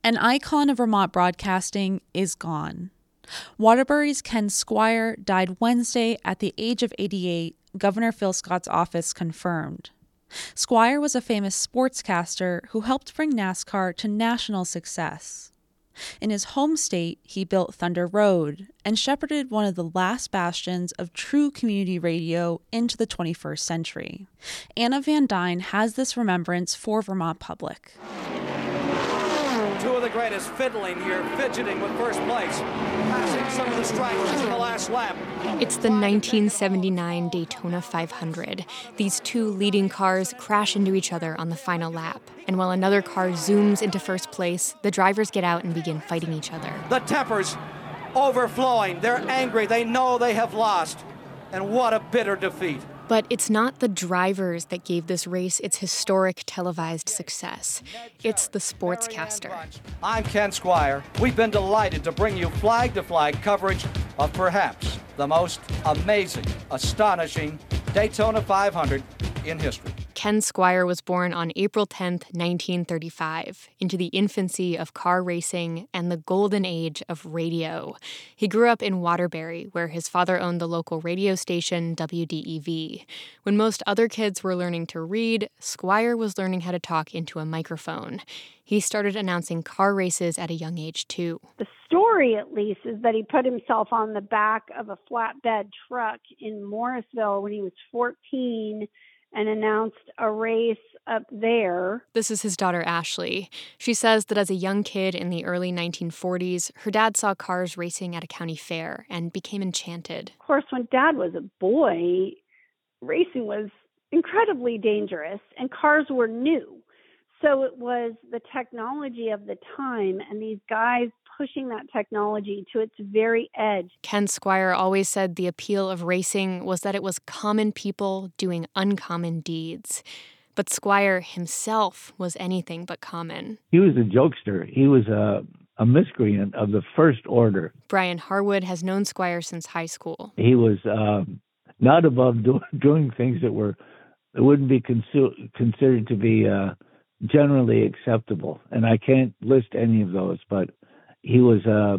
An icon of Vermont broadcasting is gone. Waterbury's Ken Squire died Wednesday at the age of 88, Governor Phil Scott's office confirmed. Squire was a famous sportscaster who helped bring NASCAR to national success. In his home state, he built Thunder Road and shepherded one of the last bastions of true community radio into the 21st century. Anna Van Dyne has this remembrance for Vermont Public. Two of the greatest fiddling here, fidgeting with first place, passing some of the stragglers in the last lap. It's the 1979 Daytona 500. These two leading cars crash into each other on the final lap. And while another car zooms into first place, the drivers get out and begin fighting each other. The tempers overflowing. They're angry. They know they have lost. And what a bitter defeat. But it's not the drivers that gave this race its historic televised success. It's the sportscaster. I'm Ken Squire. We've been delighted to bring you flag-to-flag coverage of perhaps the most amazing, astonishing Daytona 500 in history. Ken Squire was born on April 10th, 1935, into the infancy of car racing and the golden age of radio. He grew up in Waterbury, where his father owned the local radio station WDEV. When most other kids were learning to read, Squire was learning how to talk into a microphone. He started announcing car races at a young age, too. The story, at least, is that he put himself on the back of a flatbed truck in Morrisville when he was 14 and announced a race up there. This is his daughter, Ashley. She says that as a young kid in the early 1940s, her dad saw cars racing at a county fair and became enchanted. Of course, when Dad was a boy, racing was incredibly dangerous, and cars were new. So it was the technology of the time and these guys pushing that technology to its very edge. Ken Squire always said the appeal of racing was that it was common people doing uncommon deeds. But Squire himself was anything but common. He was a jokester. He was a miscreant of the first order. Brian Harwood has known Squire since high school. He was not above doing things that wouldn't be considered to be generally acceptable. And I can't list any of those, but he was,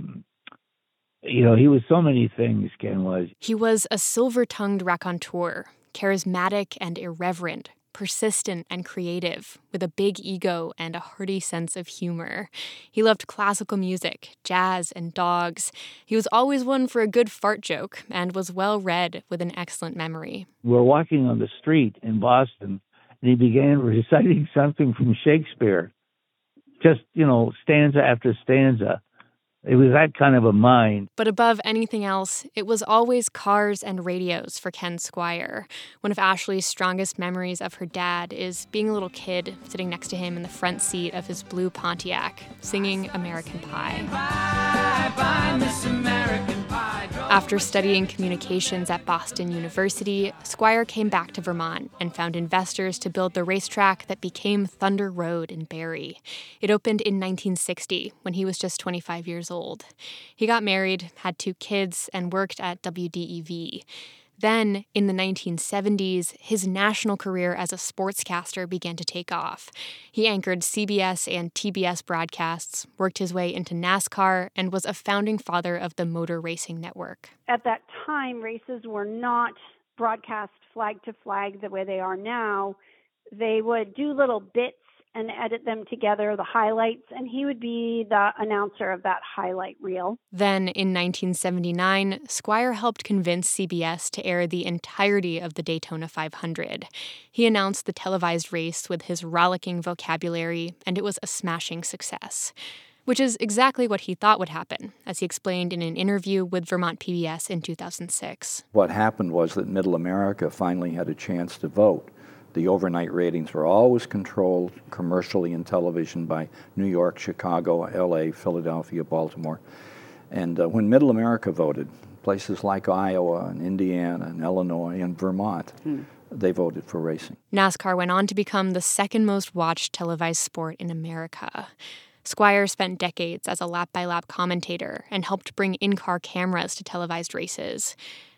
he was so many things, Ken was. He was a silver-tongued raconteur, charismatic and irreverent, persistent and creative, with a big ego and a hearty sense of humor. He loved classical music, jazz, and dogs. He was always one for a good fart joke and was well-read with an excellent memory. We were walking on the street in Boston, and he began reciting something from Shakespeare, just, stanza after stanza. It was that kind of a mind. But above anything else, it was always cars and radios for Ken Squire. One of Ashley's strongest memories of her dad is being a little kid sitting next to him in the front seat of his blue Pontiac, singing American Pie. Bye, bye, Miss American Pie. After studying communications at Boston University, Squire came back to Vermont and found investors to build the racetrack that became Thunder Road in Barrie. It opened in 1960 when he was just 25 years old. He got married, had 2 kids, and worked at WDEV. Then, in the 1970s, his national career as a sportscaster began to take off. He anchored CBS and TBS broadcasts, worked his way into NASCAR, and was a founding father of the Motor Racing Network. At that time, races were not broadcast flag to flag the way they are now. They would do little bits and edit them together, the highlights, and he would be the announcer of that highlight reel. Then, in 1979, Squire helped convince CBS to air the entirety of the Daytona 500. He announced the televised race with his rollicking vocabulary, and it was a smashing success. Which is exactly what he thought would happen, as he explained in an interview with Vermont PBS in 2006. What happened was that Middle America finally had a chance to vote. The overnight ratings were always controlled commercially in television by New York, Chicago, LA, Philadelphia, Baltimore. And when Middle America voted, places like Iowa and Indiana and Illinois and Vermont, they voted for racing. NASCAR went on to become the second most watched televised sport in America. Squire spent decades as a lap-by-lap commentator and helped bring in-car cameras to televised races.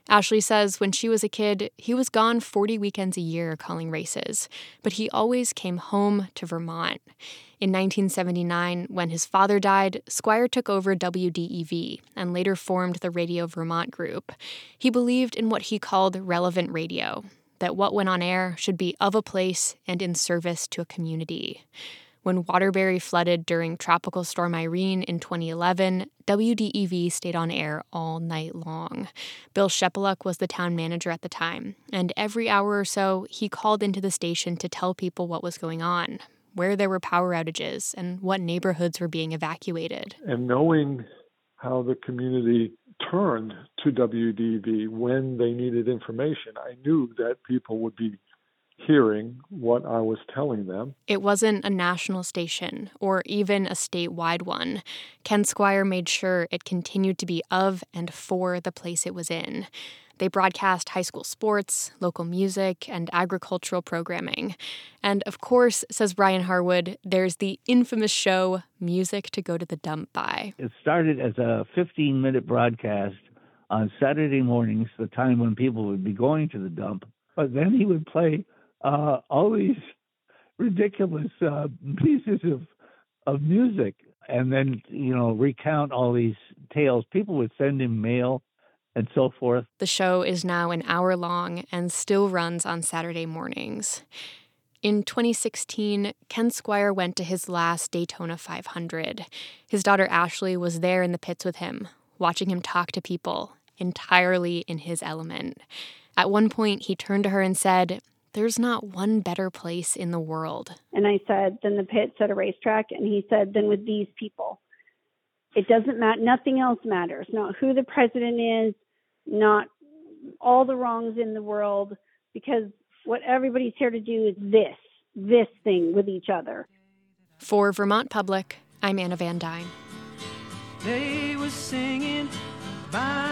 Ashley says when she was a kid, he was gone 40 weekends a year calling races, but he always came home to Vermont. In 1979, when his father died, Squire took over WDEV and later formed the Radio Vermont Group. He believed in what he called relevant radio, that what went on air should be of a place and in service to a community. When Waterbury flooded during Tropical Storm Irene in 2011, WDEV stayed on air all night long. Bill Shepeluk was the town manager at the time, and every hour or so, he called into the station to tell people what was going on, where there were power outages, and what neighborhoods were being evacuated. And knowing how the community turned to WDEV when they needed information, I knew that people would be hearing what I was telling them. It wasn't a national station or even a statewide one. Ken Squire made sure it continued to be of and for the place it was in. They broadcast high school sports, local music, and agricultural programming. And of course, says Brian Harwood, there's the infamous show, Music to Go to the Dump By. It started as a 15-minute broadcast on Saturday mornings, the time when people would be going to the dump. But then he would play all these ridiculous pieces of music, and then, recount all these tales. People would send him mail and so forth. The show is now an hour long and still runs on Saturday mornings. In 2016, Ken Squire went to his last Daytona 500. His daughter Ashley was there in the pits with him, watching him talk to people, entirely in his element. At one point, he turned to her and said, "There's not one better place in the world." And I said, "Than the pits at a racetrack?" And he said, "Then with these people. It doesn't matter. Nothing else matters. Not who the president is, not all the wrongs in the world, because what everybody's here to do is this thing with each other." For Vermont Public, I'm Anna Van Dyne. They were singing by